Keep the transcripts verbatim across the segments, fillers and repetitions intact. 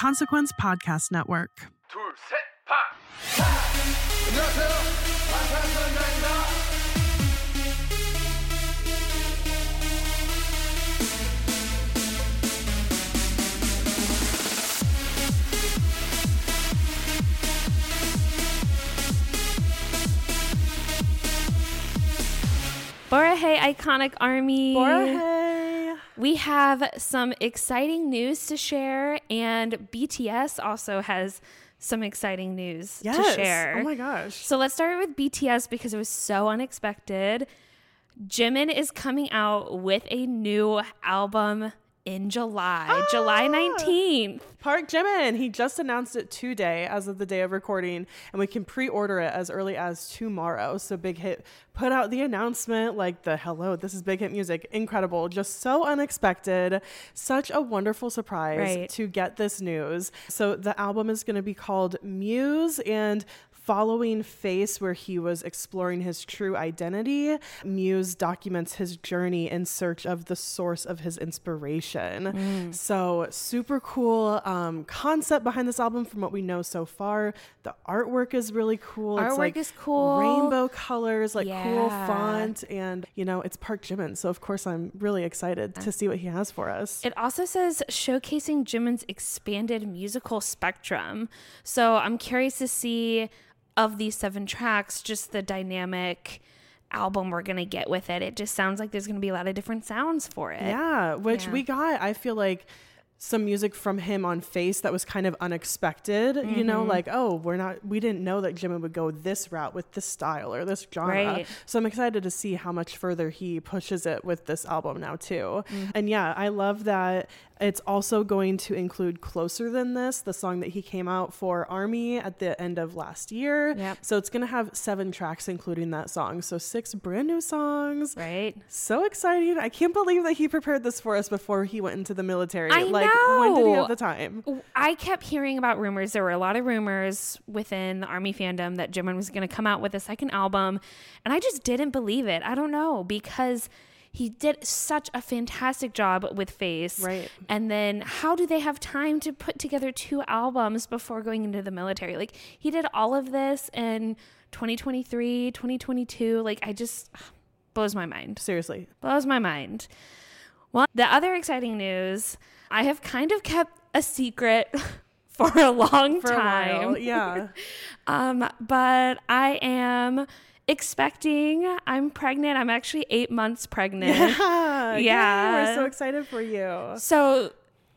Consequence Podcast Network. 둘, 셋, 파! 안녕하세요. 반탄소년단입니다. Borahae Iconic Army. Borahae. We have some exciting news to share, and B T S also has some exciting news Yes. to share. Oh my gosh. So let's start with B T S because it was so unexpected. Jimin is coming out with a new album in July, Ah! July nineteenth. Park Jimin. He just announced it today as of the day of recording, and we can pre-order it as early as tomorrow. So Big Hit put out the announcement like the hello, this is Big Hit music. Incredible. Just so unexpected. Such a wonderful surprise Right. to get this news. So the album is going to be called Muse, and following Face, where he was exploring his true identity, Muse documents his journey in search of the source of his inspiration. Mm. So super cool um, concept behind this album from what we know so far. The artwork is really cool. It's Artwork like is cool. Rainbow colors, like cool Yeah. font, and you know, it's Park Jimin. So of course I'm really excited to see what he has for us. It also says showcasing Jimin's expanded musical spectrum. So I'm curious to see, of these seven tracks, just the dynamic album we're going to get with it. It just sounds like there's going to be a lot of different sounds for it. Yeah, which Yeah. we got, I feel like, some music from him on Face that was kind of unexpected, Mm-hmm. you know, like, oh, we're not, we didn't know that Jimin would go this route with this style or this genre. Right. So I'm excited to see how much further he pushes it with this album now too. Mm-hmm. And yeah, I love that it's also going to include Closer Than This, the song that he came out for Army at the end of last year. Yep. So it's going to have seven tracks, including that song. So six brand new songs. Right? So exciting. I can't believe that he prepared this for us before he went into the military. I like, when did he know. have the time? I kept hearing about rumors. There were a lot of rumors within the Army fandom that Jimin was going to come out with a second album. And I just didn't believe it. I don't know, because he did such a fantastic job with Face. Right. And then how do they have time to put together two albums before going into the military? Like, he did all of this in twenty twenty-three, twenty twenty-two. Like, I just, blows my mind. Seriously. Blows my mind. Well, the other exciting news, I have kind of kept a secret for a long For time. a while. Yeah. Um, but I am expecting, I'm pregnant. I'm actually eight months pregnant. Yeah. Yeah. We're so excited for you. So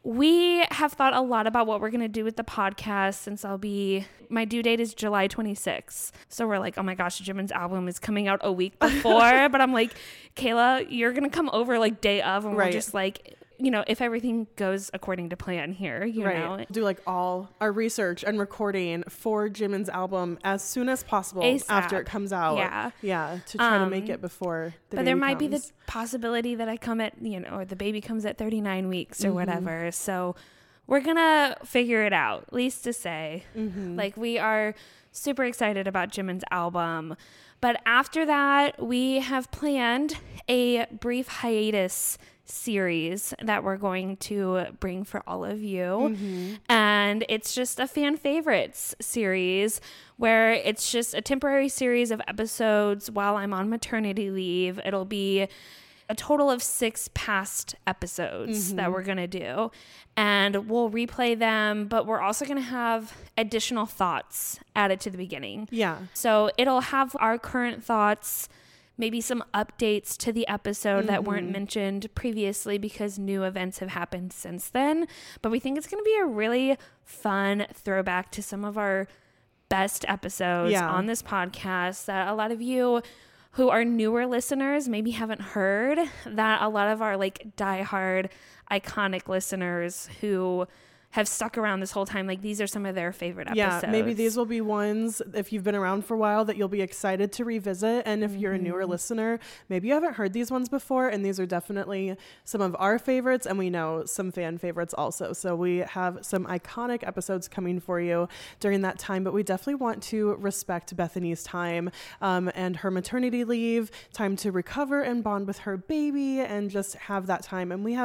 we have thought a lot about what we're going to do with the podcast, since I'll be, my due date is July twenty-sixth. So we're like, oh my gosh, Jimin's album is coming out a week before. But I'm like, Kayla, you're going to come over like day of, and Right. we'll just like, you know, if everything goes according to plan here, you Right. know. Do like all our research and recording for Jimin's album as soon as possible ASAP. after it comes out. Yeah. Yeah. To try to make Um, it before the But there baby might be comes. the possibility that I come at, you know, or the baby comes at thirty-nine weeks or Mm-hmm. whatever. So we're going to figure it out, at least to say. Mm-hmm. Like, we are super excited about Jimin's album. But after that, we have planned a brief hiatus series that we're going to bring for all of you. Mm-hmm. And it's just a fan favorites series where it's just a temporary series of episodes while I'm on maternity leave. It'll be a total of six past episodes Mm-hmm. that we're going to do. And we'll replay them, but we're also going to have additional thoughts added to the beginning. Yeah. So it'll have our current thoughts, maybe some updates to the episode that weren't mentioned previously because new events have happened since then. But we think it's going to be a really fun throwback to some of our best episodes Yeah. on this podcast that a lot of you who are newer listeners maybe haven't heard, that a lot of our like diehard iconic listeners who have stuck around this whole time, like these are some of their favorite episodes. Yeah, maybe these will be ones, if you've been around for a while, that you'll be excited to revisit. And if mm-hmm. you're a newer listener, maybe you haven't heard these ones before. And these are definitely some of our favorites. And we know some fan favorites also. So we have some iconic episodes coming for you during that time. But we definitely want to respect Bethany's time um, and her maternity leave, time to recover and bond with her baby and just have that time. And we have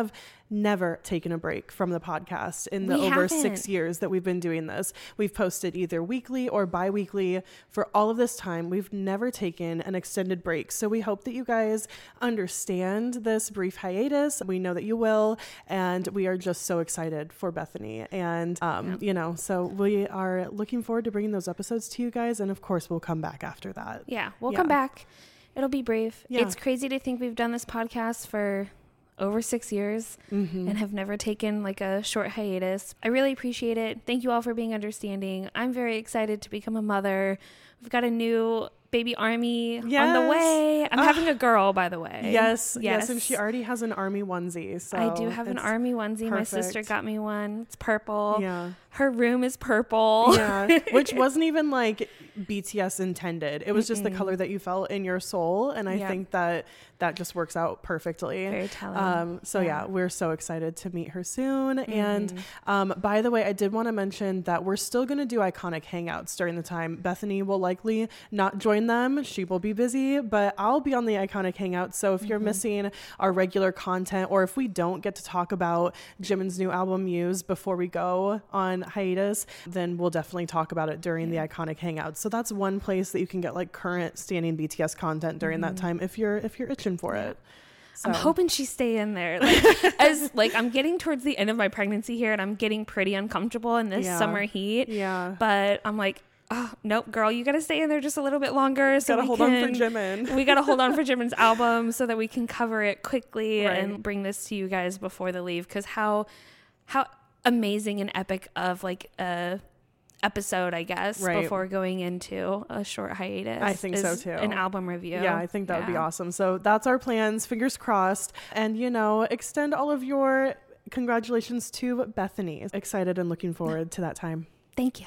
never taken a break from the podcast in the We over haven't. six years that we've been doing this. We've posted either weekly or bi-weekly for all of this time. We've never taken an extended break. So we hope that you guys understand this brief hiatus. We know that you will, and we are just so excited for Bethany. And, um, Yeah. you know, so we are looking forward to bringing those episodes to you guys. And of course, we'll come back after that. Yeah, we'll Yeah. come back. It'll be brief. Yeah. It's crazy to think we've done this podcast for over six years Mm-hmm. and have never taken like a short hiatus. I really appreciate it. Thank you all for being understanding. I'm very excited to become a mother. We've got a new baby Army on the Yes. way. I'm Ah. having a girl, by the way. Yes, yes, Yes. and she already has an Army onesie. So I do have an it's- Army onesie. My sister perfect. got me one. It's purple. Yeah. Her room is purple. Yeah, which wasn't even like B T S intended. It was just the color that you felt in your soul, and I Yep. think that that just works out perfectly. Very telling. Um, so yeah. Yeah. we're so excited to meet her soon. Mm-hmm. And um, by the way, I did want to mention that we're still going to do iconic hangouts during the time. Bethany will likely not join them. She will be busy, but I'll be on the iconic hangouts. So if Mm-hmm. you're missing our regular content, or if we don't get to talk about Jimin's new album Muse before we go on hiatus, then we'll definitely talk about it during the iconic hangouts. So that's one place that you can get like current standing B T S content during that time if you're if you're itching for it. I'm So- hoping she stay in there. Like, as like I'm getting towards the end of my pregnancy here, and I'm getting pretty uncomfortable in this Yeah. summer heat. Yeah. But I'm like, oh nope, girl, you gotta stay in there just a little bit longer. So Gotta we hold can, on for Jimin. we gotta hold on for Jimin's album so that we can cover it quickly Right. and bring this to you guys before the leave. Because how how amazing and epic of like a episode, I guess, Right. before going into a short hiatus. I think so is too. An album review. Yeah, I think that would be Yeah. awesome. So that's our plans. Fingers crossed. And, you know, extend all of your congratulations to Bethany. Excited and looking forward to that time. Thank you.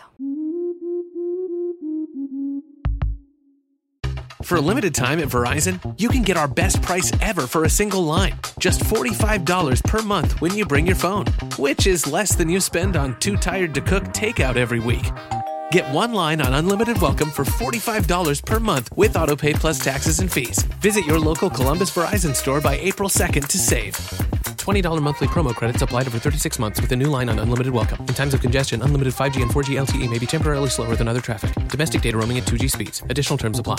For a limited time at Verizon, you can get our best price ever for a single line. Just forty-five dollars per month when you bring your phone, which is less than you spend on Too Tired to Cook takeout every week. Get one line on Unlimited Welcome for forty-five dollars per month with AutoPay plus taxes and fees. Visit your local Columbus Verizon store by April second to save. twenty dollars monthly promo credits applied over thirty-six months with a new line on Unlimited Welcome. In times of congestion, unlimited five G and four G L T E may be temporarily slower than other traffic. Domestic data roaming at two G speeds. Additional terms apply.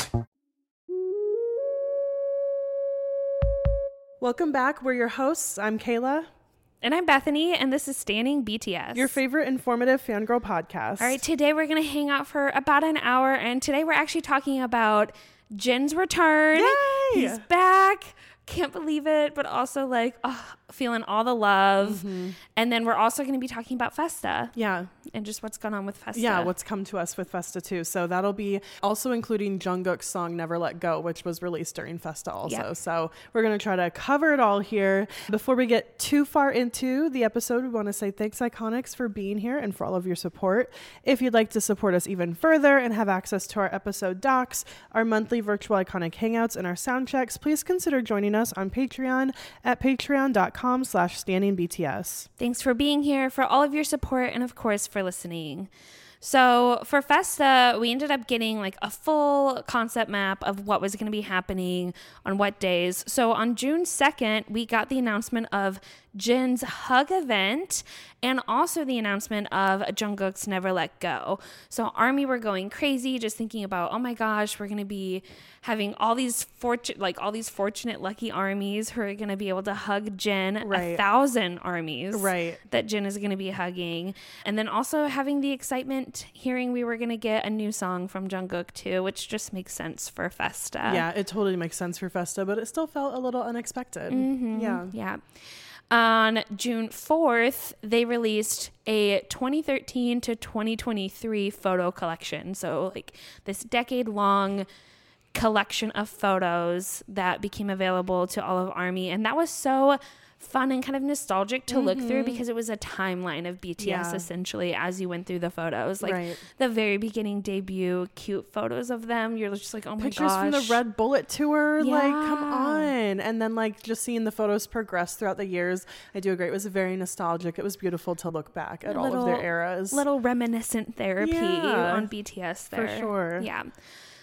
Welcome back. We're your hosts. I'm Kayla, And I'm Bethany, and this is Standing B T S. your favorite informative fangirl podcast. All right, today we're going to hang out for about an hour, and today we're actually talking about Jin's return. Yay! He's back. Can't believe it, but also like oh, feeling all the love. Mm-hmm. And then we're also going to be talking about Festa Yeah. and just what's going on with Festa. Yeah, what's come to us with Festa too. So that'll be also including Jungkook's song Never Let Go, which was released during Festa also. Yep. So we're going to try to cover it all here. Before we get too far into the episode, we want to say thanks Iconics for being here and for all of your support. If you'd like to support us even further and have access to our episode docs, our monthly virtual Iconic Hangouts, and our sound checks, please consider joining us on Patreon at patreon.com slash standing BTS. Thanks for being here, for all of your support, and of course for listening. So for Festa, we ended up getting like a full concept map of what was going to be happening on what days. So on June second, we got the announcement of Jin's Hug event and also the announcement of Jungkook's Never Let Go. So Army were going crazy just thinking about, oh my gosh, we're going to be having all these fortunate, like all these fortunate lucky armies who are going to be able to hug Jin, Right. a thousand armies Right. that Jin is going to be hugging. And then also having the excitement hearing we were going to get a new song from Jungkook too, which just makes sense for Festa. Yeah, it totally makes sense for Festa, but it still felt a little unexpected. Yeah. Yeah. On June fourth, they released a twenty thirteen to twenty twenty-three photo collection. So like this decade long collection of photos that became available to all of ARMY. And that was so fun and kind of nostalgic to look through because it was a timeline of B T S Yeah. essentially as you went through the photos. Like Right. the very beginning debut, cute photos of them. You're just like, oh my Pictures gosh. from the Red Bullet tour, like come Yeah. on. And then like just seeing the photos progress throughout the years, I do agree. It was very nostalgic. It was beautiful to look back at all of their eras. Little reminiscent therapy Yeah, on B T S for there. sure. Yeah.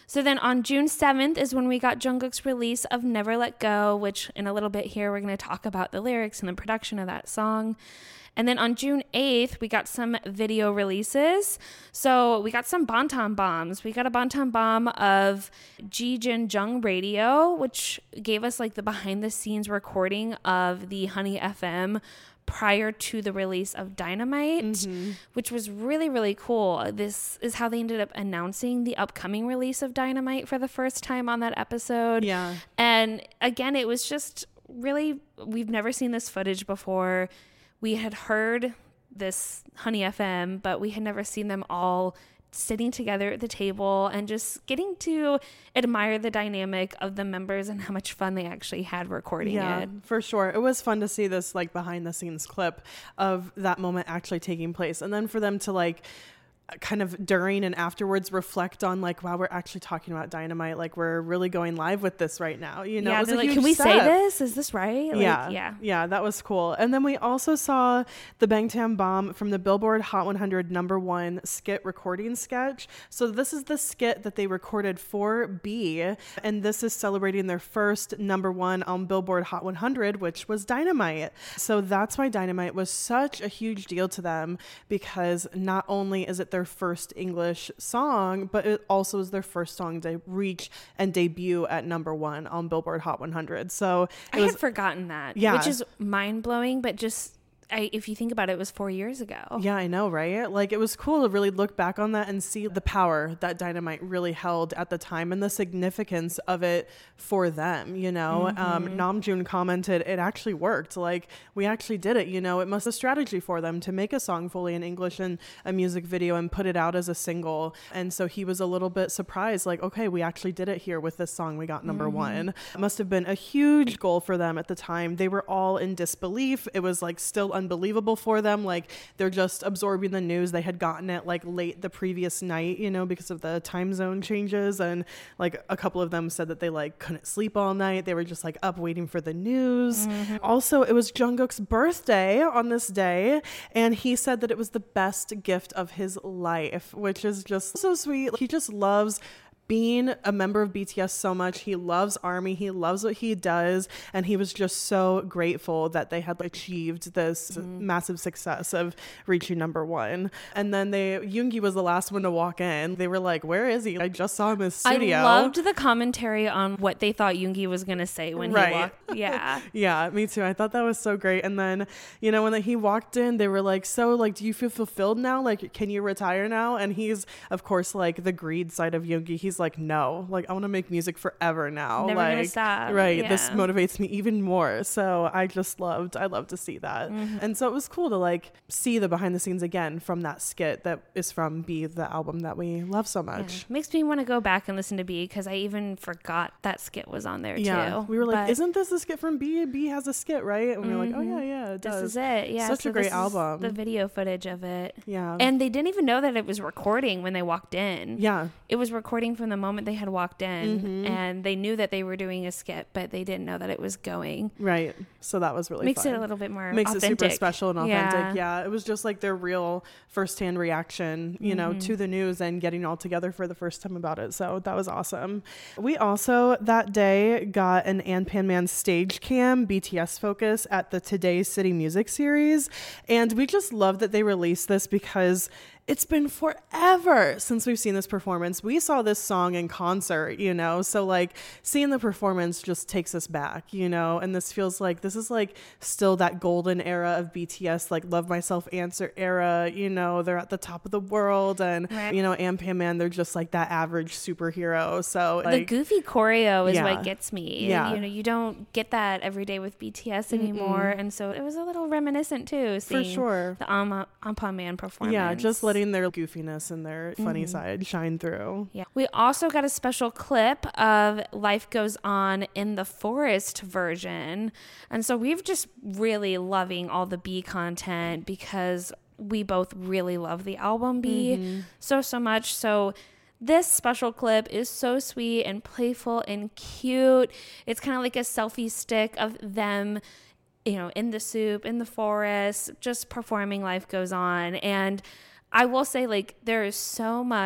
So then on June seventh is when we got Jungkook's release of Never Let Go, which in a little bit here we're going to talk about the lyrics and the production of that song. And then on June eighth, we got some video releases. So we got some Bantam bombs. We got a Bantam bomb of Jijin Jung Radio, which gave us like the behind the scenes recording of the Honey F M prior to the release of Dynamite, mm-hmm. which was really, really cool. This is how they ended up announcing the upcoming release of Dynamite for the first time on that episode. Yeah. And again, it was just really, we've never seen this footage before. We had heard this Honey F M, but we had never seen them all sitting together at the table and just getting to admire the dynamic of the members and how much fun they actually had recording yeah, it. For sure. It was fun to see this like behind the scenes clip of that moment actually taking place. And then for them to like kind of during and afterwards reflect on like, wow, we're actually talking about Dynamite. Like we're really going live with this right now. You know, yeah, it was a like, huge can we step. say this? Is this right? Like, yeah. Yeah. Yeah. That was cool. And then we also saw the Bangtan Bomb from the Billboard Hot one hundred number one skit recording sketch. So this is the skit that they recorded for B. And this is celebrating their first number one on Billboard Hot one hundred, which was Dynamite. So that's why Dynamite was such a huge deal to them, because not only is it their first English song, but it also is their first song to reach and debut at number one on Billboard Hot one hundred. So it I was, had forgotten that, yeah. which is mind blowing, but just I, if you think about it, it was four years ago. Yeah, I know, right? Like, it was cool to really look back on that and see the power that Dynamite really held at the time and the significance of it for them, you know? Mm-hmm. Um, Namjoon commented, it actually worked. Like, we actually did it, you know? It must have a strategy for them to make a song fully in English and a music video and put it out as a single. And so he was a little bit surprised, like, okay, we actually did it here with this song. We got number mm-hmm. one. It must have been a huge goal for them at the time. They were all in disbelief. It was, like, still unbelievable for them. Like, they're just absorbing the news. They had gotten it like late the previous night, you know, because of the time zone changes, and like a couple of them said that they like couldn't sleep all night. They were just like up waiting for the news. Mm-hmm. Also, it was Jungkook's birthday on this day, and he said that it was the best gift of his life, which is just so sweet. He just loves being a member of B T S so much. He loves ARMY. He loves what he does. And he was just so grateful that they had achieved this mm. massive success of reaching number one. And then they, Yoongi was the last one to walk in. They were like, where is he? I just saw him in his studio. I loved the commentary on what they thought Yoongi was going to say when right. he walked. Yeah. Yeah, me too. I thought that was so great. And then, you know, when he walked in, they were like, so like, do you feel fulfilled now? Like, can you retire now? And he's, of course, like the greed side of Yoongi. He's like, no, like I want to make music forever now. Never like gonna stop. Right. Yeah. This motivates me even more. So I just loved I love to see that. Mm-hmm. And so it was cool to like see the behind the scenes again from that skit that is from B, the album that we love so much. Yeah. Makes me want to go back and listen to B, because I even forgot that skit was on there yeah. too. We were like, but isn't this a skit from B? B has a skit, right? And we were mm-hmm. like, oh yeah, yeah, it this does. is it. Yeah. Such so a great this album. Is the video footage of it. Yeah. And they didn't even know that it was recording when they walked in. Yeah. It was recording from the moment they had walked in, mm-hmm. and they knew that they were doing a skit, but they didn't know that it was going. Right. So that was really Makes fun. it a little bit more Makes authentic. it super special and authentic. Yeah. Yeah. It was just like their real firsthand reaction, you know, mm-hmm. to the news and getting all together for the first time about it. So that was awesome. We also that day got an An Pan Man stage cam B T S focus at the Today City Music Series. And we just love that they released this, because it's been forever since we've seen this performance. We saw this song in concert, you know, so like seeing the performance just takes us back, you know, and this feels like this is like still that golden era of B T S, like Love Myself Answer era, you know, they're at the top of the world, and right. you know, An Pan Man, they're just like that average superhero. So the like, goofy choreo is yeah. what gets me. Yeah. You know, you don't get that every day with B T S anymore. Mm-mm. And so it was a little reminiscent too, seeing for sure the An Pan Man performance. Yeah, just letting their goofiness and their funny mm-hmm. side shine through. Yeah. We also got a special clip of Life Goes On in the Forest version. And so we've just really loving all the B content, because we both really love the album B mm-hmm. so, so much. So this special clip is so sweet and playful and cute. It's kind of like a selfie stick of them, you know, in the soup, in the forest, just performing Life Goes On. And I will say, like, there is so much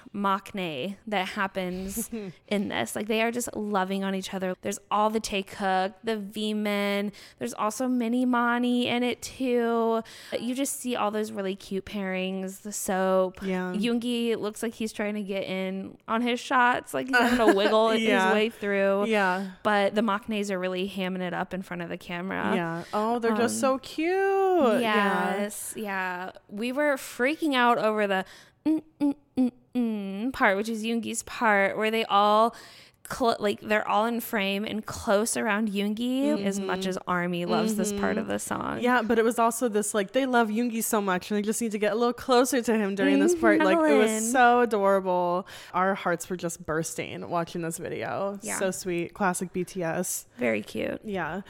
maknae that happens in this. Like they are just loving on each other. There's all the Taekook, the V-Men. There's also Mini Mani in it too. You just see all those really cute pairings. The soap. Yeah. Yoongi looks like he's trying to get in on his shots. Like he's having to wiggle Yeah. his way through. Yeah. But the maknaes are really hamming it up in front of the camera. Yeah. Oh, they're just Um, so cute. Yes. Yeah. yeah. We were freaking out over the mm, mm, mm, mm part, which is Yoongi's part, where they all cl- like they're all in frame and close around Yoongi, mm-hmm. as much as ARMY loves mm-hmm. this part of the song. Yeah, but it was also this like they love Yoongi so much and they just need to get a little closer to him during mm-hmm. this part. Like it was so adorable. Our hearts were just bursting watching this video. Yeah. So sweet. Classic B T S. Very cute. Yeah.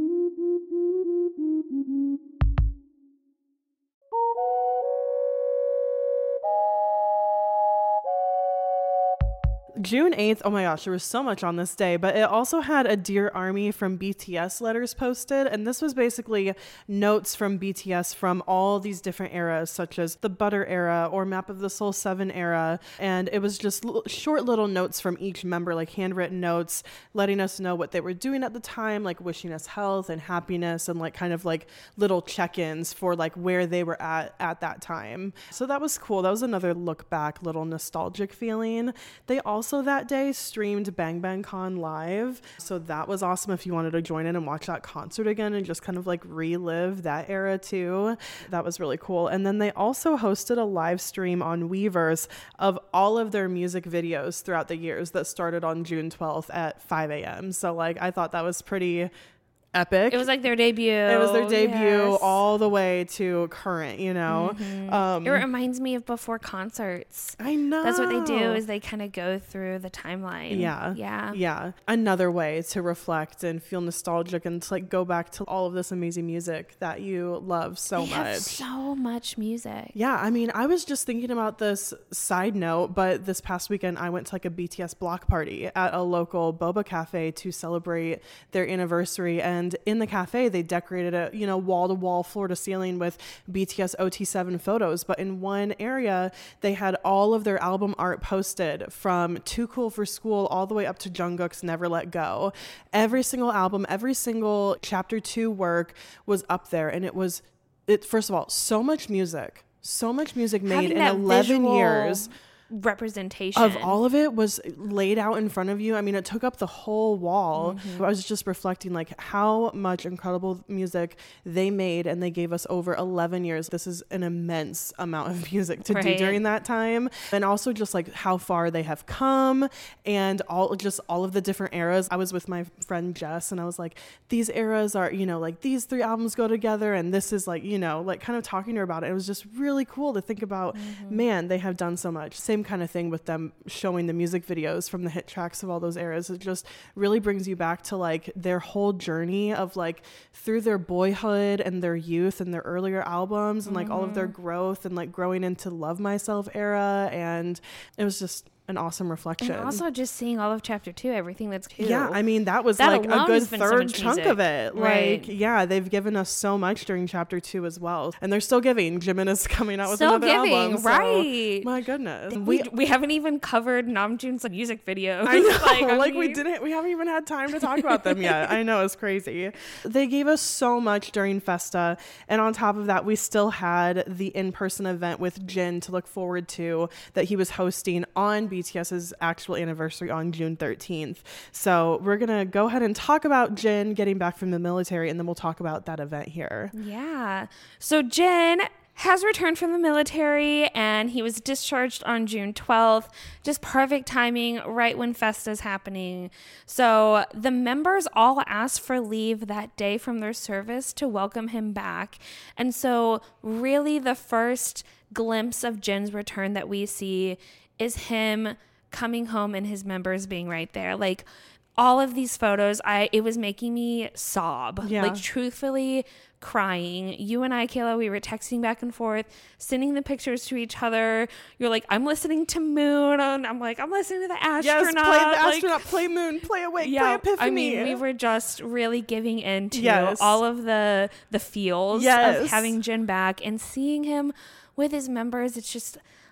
June eighth, oh my gosh, there was so much on this day, but it also had a Dear ARMY from B T S letters posted, and this was basically notes from B T S from all these different eras, such as the Butter era or Map of the Soul seven era, and it was just l- short little notes from each member, like handwritten notes, letting us know what they were doing at the time, like wishing us health and happiness, and like kind of like little check-ins for like where they were at at that time. So that was cool. That was another look back, little nostalgic feeling. They also Also that day streamed Bang Bang Con live, so that was awesome if you wanted to join in and watch that concert again and just kind of like relive that era too. That was really cool. And then they also hosted a live stream on Weverse of all of their music videos throughout the years that started on June twelfth at five a.m. So like I thought that was pretty epic. It was like their debut. It was their debut yes. all the way to current, you know. Mm-hmm. Um, it reminds me of before concerts. I know. That's what they do is they kind of go through the timeline. Yeah. Yeah. Yeah. Another way to reflect and feel nostalgic and to like go back to all of this amazing music that you love so they much. Have so much music. Yeah. I mean, I was just thinking about this side note, but this past weekend I went to like a B T S block party at a local boba cafe to celebrate their anniversary. And in the cafe, they decorated it, you know, wall to wall, floor to ceiling with B T S O T seven photos. But in one area, they had all of their album art posted from Too Cool for School all the way up to Jungkook's Never Let Go. Every single album, every single chapter two work was up there. And it was, it first of all, so much music, so much music made in eleven years. Representation of all of it was laid out in front of you. I mean, it took up the whole wall. Mm-hmm. I was just reflecting like how much incredible music they made, and they gave us over eleven years. This is an immense amount of music to right. do during that time, and also just like how far they have come, and all just all of the different eras. I was with my friend Jess, and I was like, these eras are, you know, like these three albums go together, and this is like, you know, like kind of talking to her about it. It was just really cool to think about. Mm-hmm. Man, they have done so much. Same kind of thing with them showing the music videos from the hit tracks of all those eras. It just really brings you back to like their whole journey of like through their boyhood and their youth and their earlier albums and like mm-hmm. all of their growth and like growing into Love Myself era. And it was just an awesome reflection. And also just seeing all of chapter two, everything that's cool. Yeah, I mean, that was that like a good third so chunk music. Of it. Right. Like, yeah, they've given us so much during chapter two as well. And they're still giving. Jimin is coming out with still another giving, album. Right. So, my goodness. We, we haven't even covered Namjoon's like, music videos. I know. like, I like mean, we didn't, we haven't even had time to talk about them yet. I know, it's crazy. They gave us so much during Festa. And on top of that, we still had the in-person event with Jin to look forward to that he was hosting on BTS's actual anniversary on June thirteenth. So we're gonna go ahead and talk about Jin getting back from the military, and then we'll talk about that event here. Yeah. So Jin has returned from the military, and he was discharged on June twelfth. Just perfect timing, right when Festa's happening. So the members all asked for leave that day from their service to welcome him back. And so really the first glimpse of Jin's return that we see is him coming home and his members being right there. Like all of these photos, I it was making me sob. Yeah. Like truthfully crying. You and I, Kayla, we were texting back and forth, sending the pictures to each other. You're like, I'm listening to Moon, and I'm like, I'm listening to the astronaut. Yes, play the like, astronaut, play Moon, play Awake, yeah, play Epiphany. I mean, we were just really giving in to yes. all of the the feels yes. of having Jin back and seeing him with his members. It's just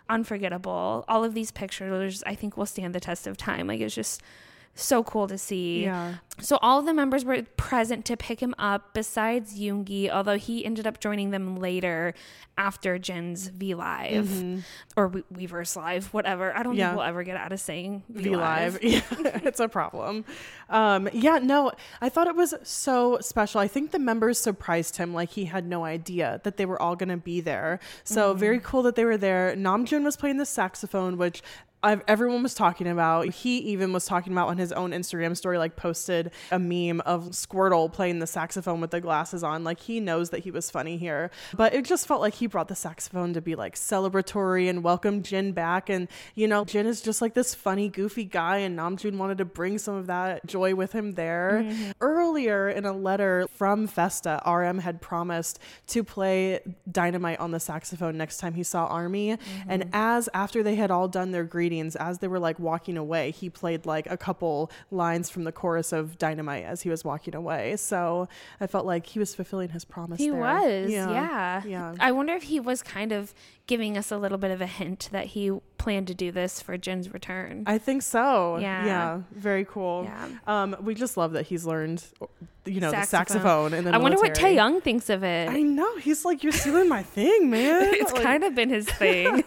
unforgettable. All of these pictures, I think, will stand the test of time. Like, it's just so cool to see. Yeah. So all of the members were present to pick him up besides Yoongi, although he ended up joining them later after Jin's V Live mm-hmm. or we- Weverse Live, whatever. I don't yeah. think we'll ever get out of saying V Live. Yeah, it's a problem. Um, yeah, no, I thought it was so special. I think the members surprised him. Like, he had no idea that they were all going to be there. So mm-hmm. very cool that they were there. Namjoon was playing the saxophone, which I've, everyone was talking about. He even was talking about on his own Instagram story, like posted a meme of Squirtle playing the saxophone with the glasses on. Like, he knows that he was funny here, but it just felt like he brought the saxophone to be like celebratory and welcome Jin back. And, you know, Jin is just like this funny, goofy guy, and Namjoon wanted to bring some of that joy with him there. Mm-hmm. Earlier in a letter from Festa, R M had promised to play Dynamite on the saxophone next time he saw ARMY. Mm-hmm. And as after they had all done their greetings, as they were like walking away, he played like a couple lines from the chorus of Dynamite as he was walking away. So I felt like he was fulfilling his promise. He there. was, yeah. yeah. yeah. I wonder if he was kind of giving us a little bit of a hint that he planned to do this for Jin's return. I think so. Yeah. Yeah. Very cool. Yeah. Um, we just love that he's learned, you know, saxophone. the saxophone in the I military. wonder what Taeyong thinks of it. I know. He's like, you're stealing my thing, man. It's like, kind of been his thing.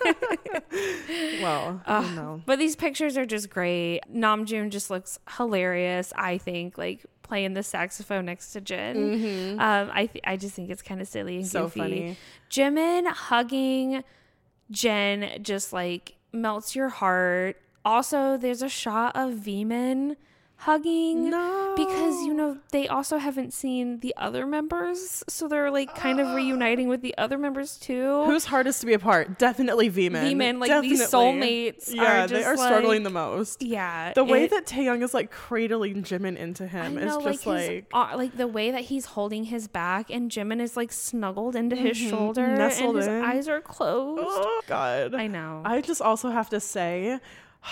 well, uh, I don't know. But these pictures are just great. Namjoon just looks hilarious, I think, like playing the saxophone next to Jin. Mm-hmm. Um, I th- I just think it's kind of silly and so goofy. Funny. Jimin hugging Jin just like melts your heart. Also, there's a shot of V-Men hugging no. because, you know, they also haven't seen the other members, so they're like kind of reuniting with the other members too. Who's hardest to be apart? Definitely V-Men. V-Men, like Definitely. these soulmates. Yeah, are just they are like, struggling the most. Yeah, the way it, that Taeyong is like cradling Jimin into him I is know, just like, his, like uh, like the way that he's holding his back and Jimin is like snuggled into mm-hmm, his shoulder nestled and his in. eyes are closed. Oh God, I know. I just also have to say,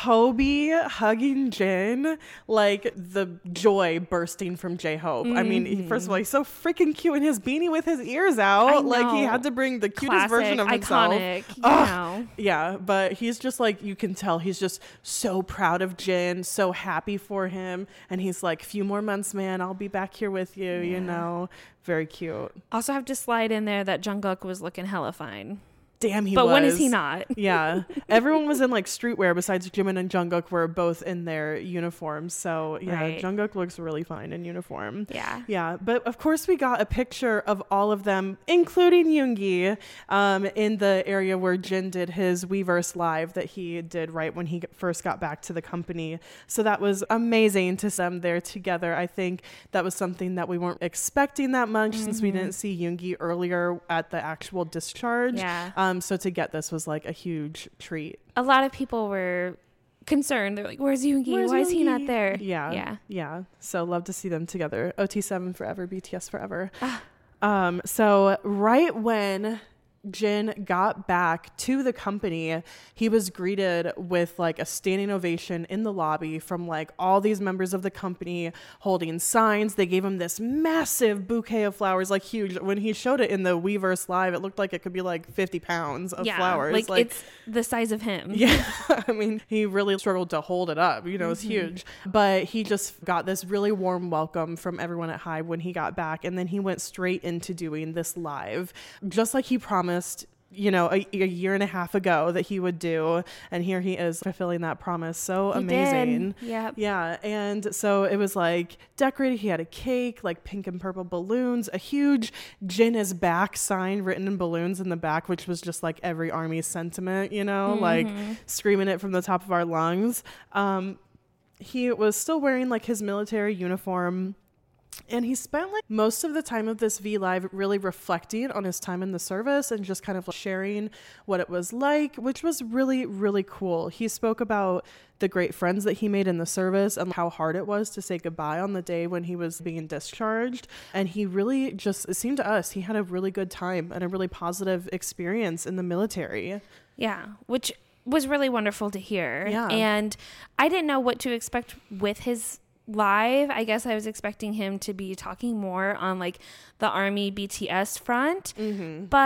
Hobie hugging Jin, like the joy bursting from J-Hope. Mm-hmm. I mean, first of all, he's so freaking cute in his beanie with his ears out. Like, he had to bring the cutest Classic, version of himself. Iconic, you Ugh. know. Yeah, but he's just like, you can tell he's just so proud of Jin, so happy for him. And he's like, few more months, man, I'll be back here with you, yeah. you know. Very cute. Also have to slide in there that Jungkook was looking hella fine. Damn, he but was. But when is he not? Yeah. Everyone was in like streetwear besides Jimin and Jungkook were both in their uniforms. So yeah, right. Jungkook looks really fine in uniform. Yeah. Yeah. But of course we got a picture of all of them, including Yoongi, um, in the area where Jin did his Weverse Live that he did right when he first got back to the company. So that was amazing to see them there together. I think that was something that we weren't expecting that much mm-hmm. since we didn't see Yoongi earlier at the actual discharge. Yeah. Um, Um, so to get this was like a huge treat. A lot of people were concerned. They're like, where's Yoongi? Where's Why Yoongi? is he not there? Yeah. Yeah. Yeah. So love to see them together. O T seven forever, B T S forever. Ah. Um, so right when Jin got back to the company, he was greeted with like a standing ovation in the lobby from like all these members of the company holding signs. They gave him this massive bouquet of flowers, like huge. When he showed it in the Weverse Live, it looked like it could be like fifty pounds of yeah, flowers. Like, like it's the size of him. Yeah. I mean, he really struggled to hold it up. You know, it's mm-hmm. huge. But he just got this really warm welcome from everyone at Hybe when he got back. And then he went straight into doing this live, just like he promised, you know, a, a year and a half ago that he would do. And here he is fulfilling that promise. So he amazing. Yeah. Yeah. And so it was like decorated. He had a cake, like pink and purple balloons, a huge Jin is back sign written in balloons in the back, which was just like every ARMY sentiment, you know, mm-hmm. like screaming it from the top of our lungs. Um, he was still wearing like his military uniform. And he spent like most of the time of this V Live really reflecting on his time in the service and just kind of sharing what it was like, which was really, really cool. He spoke about the great friends that he made in the service and how hard it was to say goodbye on the day when he was being discharged. And he really just, it seemed to us, he had a really good time and a really positive experience in the military. Yeah, which was really wonderful to hear. Yeah. And I didn't know what to expect with his live. I guess I was expecting him to be talking more on like the ARMY B T S front, mm-hmm. but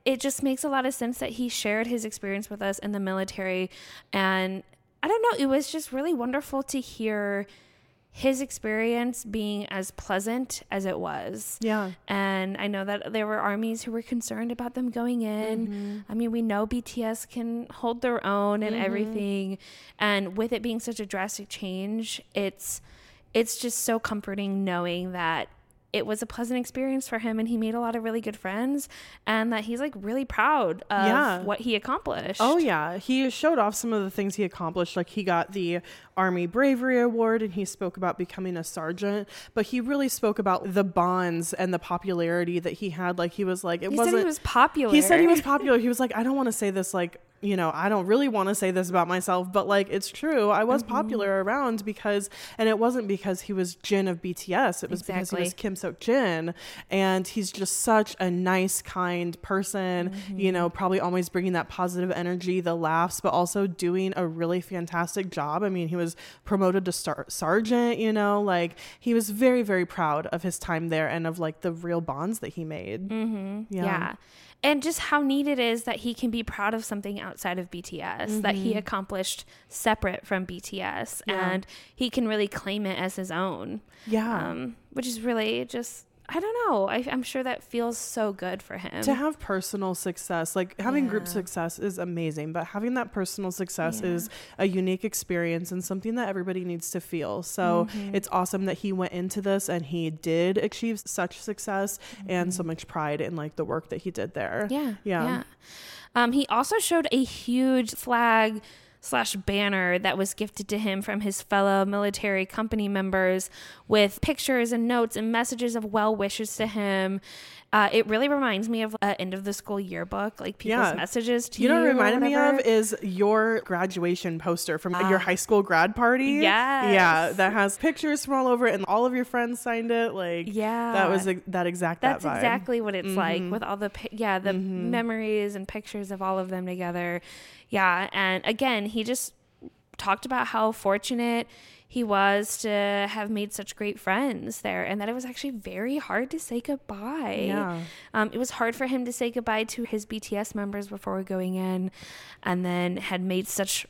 it just makes a lot of sense that he shared his experience with us in the military. And I don't know, it was just really wonderful to hear his experience being as pleasant as it was. Yeah. And I know that there were armies who were concerned about them going in. Mm-hmm. I mean, we know B T S can hold their own and mm-hmm. everything. And with it being such a drastic change, it's it's just so comforting knowing that it was a pleasant experience for him and he made a lot of really good friends and that he's like really proud of yeah. what he accomplished. Oh yeah. He showed off some of the things he accomplished. Like he got the Army Bravery Award and he spoke about becoming a sergeant, but he really spoke about the bonds and the popularity that he had. Like he was like, it he wasn't, said he was popular. He said he was popular. He was like, I don't want to say this like, you know, I don't really want to say this about myself, but like, it's true. I was mm-hmm. popular around because, and it wasn't because he was Jin of B T S. It was exactly. because he was Kim Seok Jin. And he's just such a nice, kind person, mm-hmm. you know, probably always bringing that positive energy, the laughs, but also doing a really fantastic job. I mean, he was promoted to star- sergeant, you know, like he was very, very proud of his time there and of like the real bonds that he made. Mm-hmm. Yeah. yeah. And just how neat it is that he can be proud of something outside of B T S mm-hmm. that he accomplished separate from B T S yeah. and he can really claim it as his own. Yeah. Um, which is really just, I don't know. I, I'm sure that feels so good for him. To have personal success, like having yeah. group success is amazing, but having that personal success yeah. is a unique experience and something that everybody needs to feel. So mm-hmm. it's awesome that he went into this and he did achieve such success mm-hmm. and so much pride in like the work that he did there. Yeah. Yeah. yeah. Um, he also showed a huge flag slash banner that was gifted to him from his fellow military company members with pictures and notes and messages of well wishes to him. Uh, it really reminds me of uh, end of the school yearbook, like people's yeah. messages to you. You know what it reminded me of is your graduation poster from uh, your high school grad party. Yes. Yeah, that has pictures from all over it and all of your friends signed it. Like, yeah, that was a, that exact That's that vibe. exactly what it's mm-hmm. like with all the, yeah, the mm-hmm. memories and pictures of all of them together. Yeah, and again, he just talked about how fortunate he was to have made such great friends there and that it was actually very hard to say goodbye. Yeah. Um, it was hard for him to say goodbye to his B T S members before going in and then had made such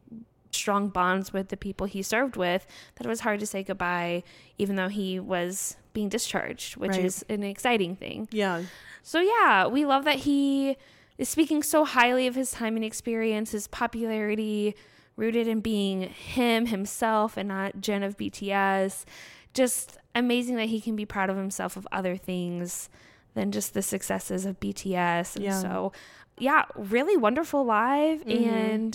strong bonds with the people he served with that it was hard to say goodbye even though he was being discharged, which right. is an exciting thing. Yeah. So yeah, we love that he is speaking so highly of his time and experience, his popularity, rooted in being him, himself, and not Jin of B T S. Just amazing that he can be proud of himself of other things than just the successes of B T S. And yeah. so, yeah, really wonderful live. Mm-hmm. And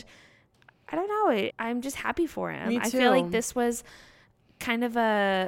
I don't know, I'm just happy for him. Me too. I feel like this was kind of a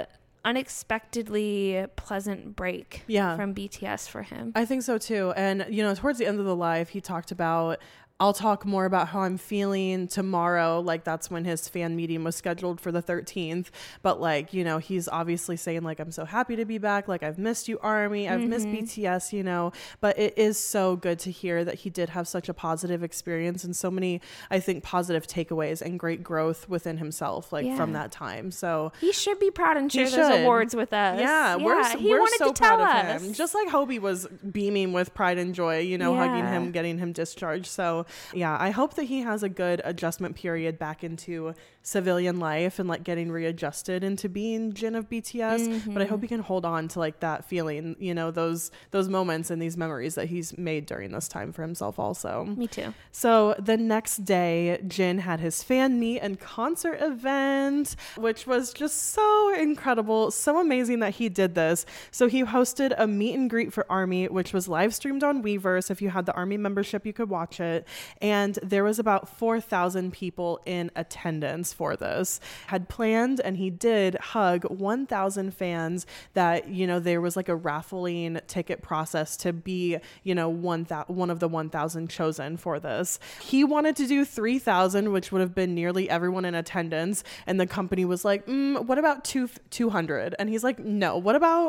unexpectedly pleasant break yeah. from B T S for him. I think so too. And, you know, towards the end of the live, he talked about, I'll talk more about how I'm feeling tomorrow. Like that's when his fan meeting was scheduled for the thirteenth. But like, you know, he's obviously saying like, I'm so happy to be back. Like I've missed you, Army. I've mm-hmm. missed B T S, you know, but it is so good to hear that he did have such a positive experience and so many, I think, positive takeaways and great growth within himself, like yeah. from that time. So he should be proud and share those awards with us. Yeah. yeah we're, he we're wanted so to tell proud us. of him. Just like Hobie was beaming with pride and joy, you know, yeah. hugging him, getting him discharged. So yeah, I hope that he has a good adjustment period back into civilian life and like getting readjusted into being Jin of B T S. Mm-hmm. But I hope he can hold on to like that feeling, you know, those those moments and these memories that he's made during this time for himself also. Me too. So the next day, Jin had his fan meet and concert event, which was just so incredible, so amazing that he did this. So he hosted a meet and greet for Army, which was live streamed on Weverse. If you had the Army membership, you could watch it. And there was about four thousand people in attendance for this. Had planned, and he did hug one thousand fans that, you know, there was like a raffling ticket process to be, you know, one, th- one of the one thousand chosen for this. He wanted to do three thousand, which would have been nearly everyone in attendance. And the company was like, mm, what about two, 200? And he's like, no, what about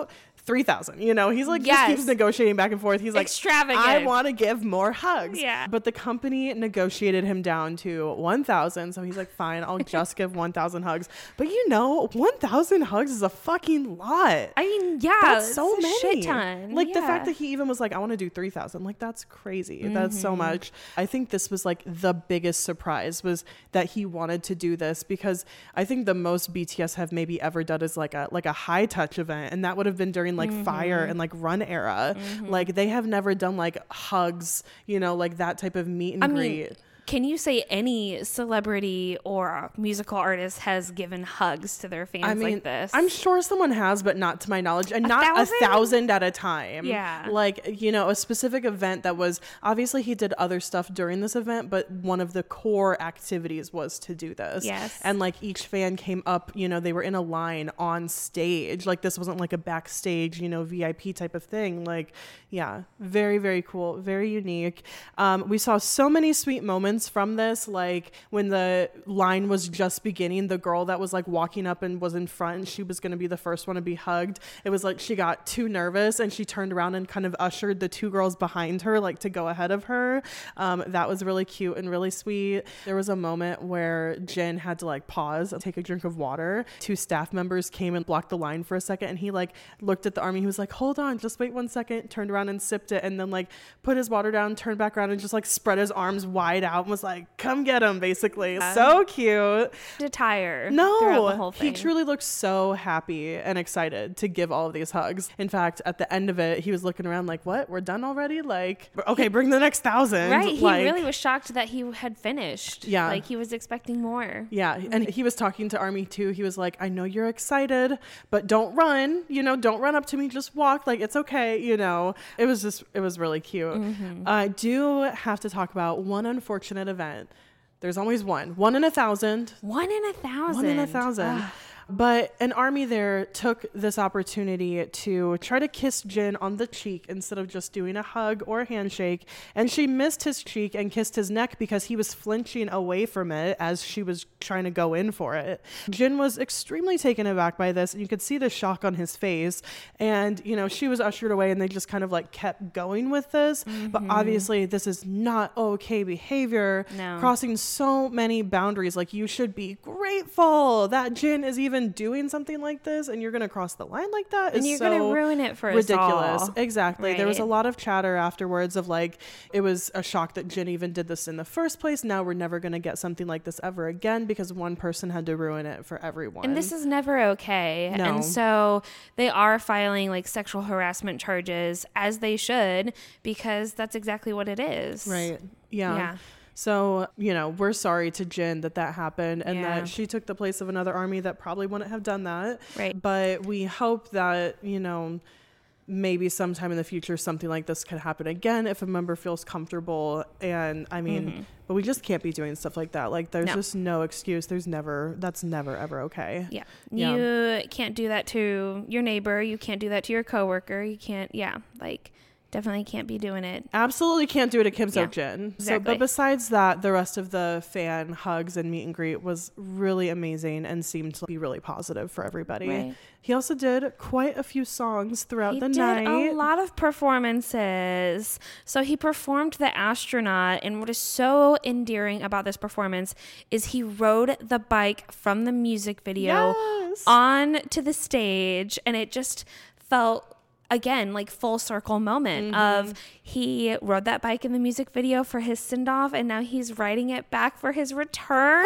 three thousand, you know, he's like, Yes. just keeps negotiating back and forth. He's like, Extravagant. I want to give more hugs. Yeah. But the company negotiated him down to one thousand. So he's like, fine, I'll just give one thousand hugs. But you know, one thousand hugs is a fucking lot. I mean, yeah, That's so it's a many. shit ton. Like the Yeah. fact that he even was like, I want to do three thousand. Like, that's crazy. That's Mm-hmm. so much. I think this was like the biggest surprise was that he wanted to do this, because I think the most B T S have maybe ever done is like a like a high touch event, and that would have been during like Mm-hmm. Fire and like Run era. Like they have never done like hugs, you know, like that type of meet and I greet. mean, can you say any celebrity or musical artist has given hugs to their fans I mean, like this? I'm sure someone has, but not to my knowledge, and A not thousand? a thousand at a time. Yeah. Like, you know, a specific event that was, obviously he did other stuff during this event, but one of the core activities was to do this. Yes. And like each fan came up, you know, they were in a line on stage. Like this wasn't like a backstage, you know, V I P type of thing. Like, yeah, very, very cool. Very unique. Um, we saw so many sweet moments from this, like when the line was just beginning, the girl that was like walking up and was in front and she was going to be the first one to be hugged, it was like she got too nervous and she turned around and kind of ushered the two girls behind her like to go ahead of her. Um, that was really cute and really sweet. There was a moment where Jin had to like pause, take a drink of water. Two staff members came and blocked the line for a second, and he like looked at the army. He was like, hold on, just wait one second, turned around and sipped it, and then like put his water down, turned back around and just like spread his arms wide out and was like, come get him, basically. Yeah. So cute. to tire throughout the No, whole he thing. truly looked so happy and excited to give all of these hugs. In fact, at the end of it, he was looking around like, what, we're done already? Like, okay, bring the next thousand. Right, he Like, really was shocked that he had finished. Yeah. Like he was expecting more. yeah, and he was talking to Army too. He was like, I know you're excited, but don't run, you know, don't run up to me, just walk, like it's okay, you know. It was just, it was really cute. Mm-hmm. I do have to talk about one unfortunate event. There's always one. One in a thousand. One in a thousand. One in a thousand. Ugh. But an army there took this opportunity to try to kiss Jin on the cheek instead of just doing a hug or a handshake. And she missed his cheek and kissed his neck because he was flinching away from it as she was trying to go in for it. Jin was extremely taken aback by this, and you could see the shock on his face. And, you know, she was ushered away and they just kind of like kept going with this. Mm-hmm. But obviously this is not okay behavior. No. Crossing so many boundaries. Like, you should be grateful that Jin is even doing something like this, and you're gonna cross the line like that. And is you're so gonna ruin it for ridiculous. us all. Exactly. There was a Right. lot of chatter afterwards of like, it was a shock that Jin even did this in the first place. Now we're never gonna get something like this ever again because one person had to ruin it for everyone. And this is never okay. No. And so they are filing like sexual harassment charges, as they should, because that's exactly what it is. right. Yeah. Yeah. So, you know, we're sorry to Jin that that happened and Yeah. that she took the place of another army that probably wouldn't have done that. Right. But we hope that, you know, maybe sometime in the future something like this could happen again if a member feels comfortable. And I mean, Mm-hmm. but we just can't be doing stuff like that. Like, there's No. just no excuse. There's never, that's never ever okay. Yeah. Yeah. You can't do that to your neighbor. You can't do that to your coworker. You can't, yeah, like definitely can't be doing it. Absolutely can't do it at Kim Yeah, Seok-jin. So, exactly. but besides that, the rest of the fan hugs and meet and greet was really amazing and seemed to be really positive for everybody. Right. He also did quite a few songs throughout He the did night. a lot of performances. So he performed The Astronaut, and what is so endearing about this performance is he rode the bike from the music video Yes. on to the stage, and it just felt, again, like full circle moment Mm-hmm. of he rode that bike in the music video for his send-off, and now he's riding it back for his return.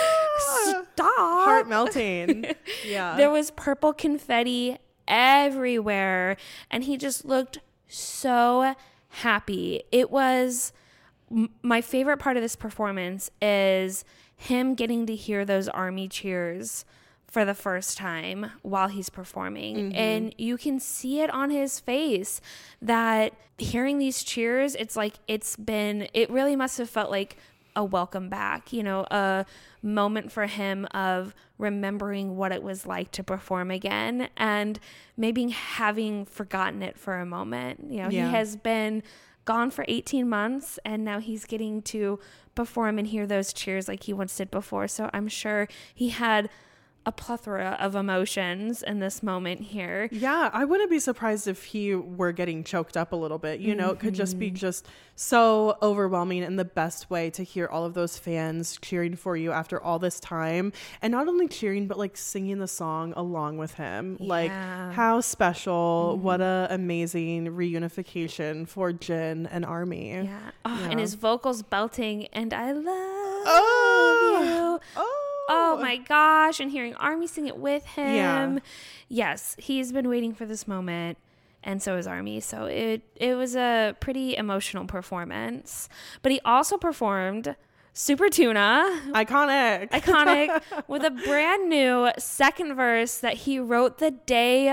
Ah! Stop. Heart melting. Yeah. There was purple confetti everywhere, and he just looked so happy. It was m- my favorite part of this performance is him getting to hear those army cheers for the first time while he's performing. Mm-hmm. And you can see it on his face that hearing these cheers, it's like it's been, it really must have felt like a welcome back, you know, a moment for him of remembering what it was like to perform again and maybe having forgotten it for a moment. You know, Yeah. he has been gone for eighteen months, and now he's getting to perform and hear those cheers like he once did before. So I'm sure he had a plethora of emotions in this moment here. Yeah, I wouldn't be surprised if he were getting choked up a little bit. You know, mm-hmm. It could just be just so overwhelming in the best way to hear all of those fans cheering for you after all this time. And not only cheering, but like singing the song along with him. Yeah. Like, how special. Mm-hmm. What a amazing reunification for Jin and Army. Yeah. Oh, yeah. And his vocals belting, and I love oh. you. Oh. Oh my gosh. And hearing Army sing it with him. Yeah. Yes. He's been waiting for this moment. And so is Army. So it, it was a pretty emotional performance. But he also performed Super Tuna. Iconic. Iconic. With a brand new second verse that he wrote the day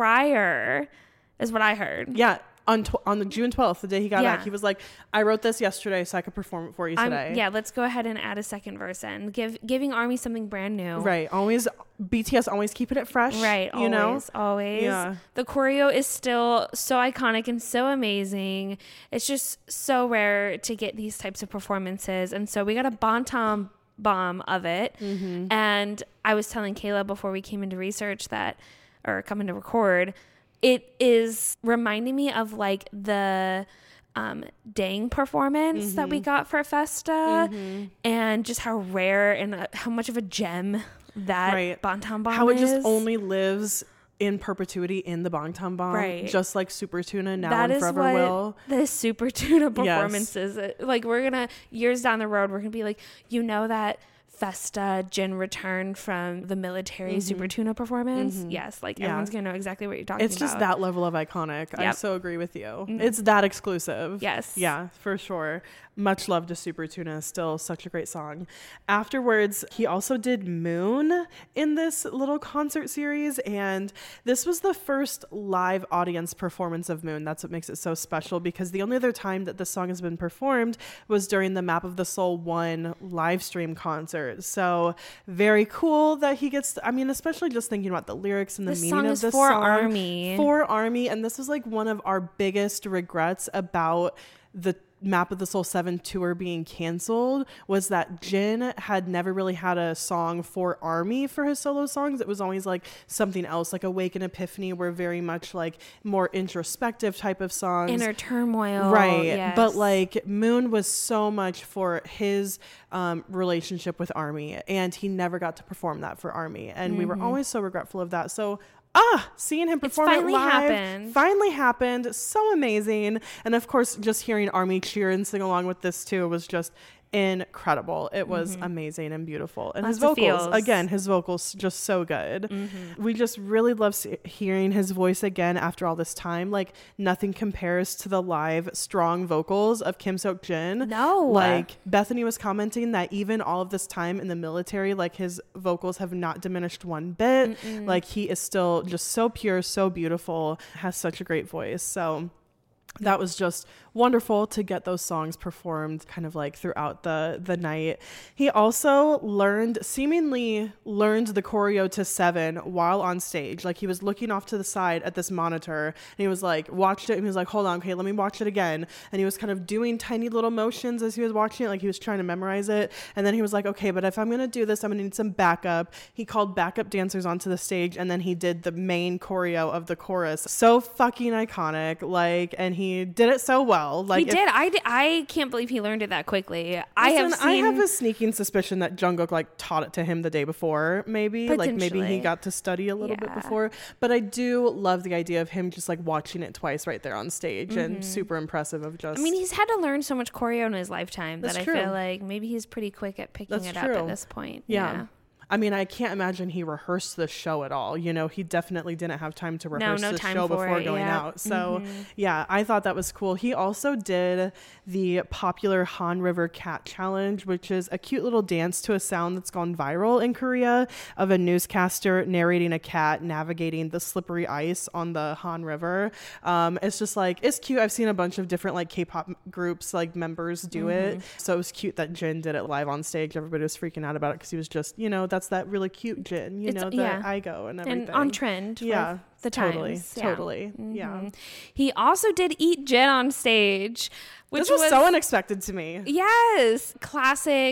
prior, is what I heard. Yeah. On tw- on the June twelfth, the day he got yeah. back, he was like, I wrote this yesterday so I could perform it for you today. I'm, yeah, let's go ahead and add a second verse in. Give giving Army something brand new. Right. Always B T S always keeping it fresh. Right. You always, know? Always. Yeah. The choreo is still so iconic and so amazing. It's just so rare to get these types of performances. And so we got a Bantam bomb of it. Mm-hmm. And I was telling Kayla before we came into research that, or coming to record, it is reminding me of like the um, Dang performance mm-hmm. that we got for Festa mm-hmm. and just how rare and uh, how much of a gem that right. Bantam bomb how it is. just only lives in perpetuity in the Bangtan bomb, right. just like Super Tuna now that and forever will. The Super Tuna performances, yes. like we're gonna years down the road, we're gonna be like, you know that Festa Jin returned from the military mm-hmm. Super Tuna performance. Mm-hmm. Yes, like yeah. everyone's gonna know exactly what you're talking it's about. It's just that level of iconic. Yep. I so agree with you. Mm-hmm. It's that exclusive. Yes. Yeah, for sure. Much love to Super Tuna. Still such a great song. Afterwards, he also did Moon in this little concert series, and this was the first live audience performance of Moon. That's what makes it so special, because the only other time that this song has been performed was during the Map of the Soul one live stream concert. So very cool that he gets to, I mean, especially just thinking about the lyrics and the this meaning song of is this for song. Army. For Army. And this is like one of our biggest regrets about the Map of the Soul seven tour being canceled, was that Jin had never really had a song for Army for his solo songs. It was always like something else, like Awake and Epiphany were very much like more introspective type of songs. Inner Turmoil. Right. Yes. But like Moon was so much for his um, relationship with Army, and he never got to perform that for Army. And mm-hmm. we were always so regretful of that. So Ah, seeing him perform it live happened. finally happened. So amazing. And of course, just hearing Army cheer and sing along with this too was just incredible. It was mm-hmm. amazing and beautiful. And Lots his vocals, feels. again, his vocals just so good. Mm-hmm. We just really love see- hearing his voice again after all this time. Like nothing compares to the live strong vocals of Kim Seok Jin. No. Like Bethany was commenting that even all of this time in the military, like his vocals have not diminished one bit. Mm-mm. Like he is still just so pure, so beautiful, has such a great voice. So that was just wonderful to get those songs performed kind of like throughout the the night. He also learned, seemingly learned the choreo to Seven while on stage. Like he was looking off to the side at this monitor and he was like, watched it and he was like, hold on, okay, let me watch it again. And he was kind of doing tiny little motions as he was watching it, like he was trying to memorize it. And then he was like, okay, but if I'm going to do this, I'm going to need some backup. He called backup dancers onto the stage and then he did the main choreo of the chorus. So fucking iconic. Like, and he did it so well. Like he did. I, did. I can't believe he learned it that quickly. Listen, I have seen... I have a sneaking suspicion that Jungkook like taught it to him the day before, maybe. Like maybe he got to study a little yeah. bit before. But I do love the idea of him just like watching it twice right there on stage mm-hmm. and super impressive of just... I mean, he's had to learn so much choreo in his lifetime That's that true. I feel like maybe he's pretty quick at picking That's it true. up at this point. Yeah. yeah. I mean, I can't imagine he rehearsed the show at all. You know, he definitely didn't have time to rehearse no, no the time show before it, going yeah. out. So, mm-hmm. yeah, I thought that was cool. He also did the popular Han River Cat Challenge, which is a cute little dance to a sound that's gone viral in Korea of a newscaster narrating a cat navigating the slippery ice on the Han River. Um, it's just like, it's cute. I've seen a bunch of different like K-pop groups, like members do mm-hmm. it. So it was cute that Jin did it live on stage. Everybody was freaking out about it because he was just, you know, that's that really cute Jin, you it's, know, the yeah. I go and everything. And on trend. Yeah. The totally. times. Yeah. Totally. Mm-hmm. Yeah. He also did Eat Jin on stage, which this was, was so unexpected to me. Yes. Classic